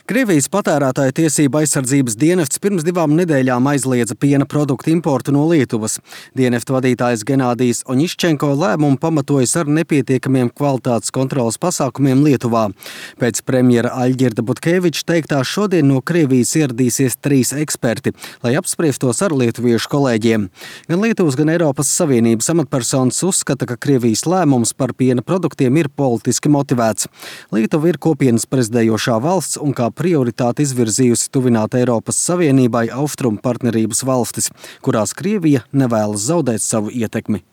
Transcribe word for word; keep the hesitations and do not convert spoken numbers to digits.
Krievijas patērētāju tiesību aizsardzības dienests pirms divām nedēļām aizliedza piena produktu importu no Lietuvas. Dienesta vadītājs Genādijs Oņiščenko lēmumu pamatojas ar nepietiekamiem kvalitātes kontroles pasākumiem Lietuvā. Pēc premjera Aļģirda Butkeviča teiktā šodien no Krievijas ieradīsies trīs eksperti, lai apspriestos ar lietuviešu kolēģiem. Gan Lietuvas, gan Eiropas Savienības amatpersonas uzskata, ka Krievijas lēmums par piena produktiem ir politiski motivēts. Lietuva ir kopienas prezidējošā valsts un kā prioritāti izvirzījusi tuvināt Eiropas Savienībai austrumu partnerības valstis, kurās Krievija nevēlas zaudēt savu ietekmi.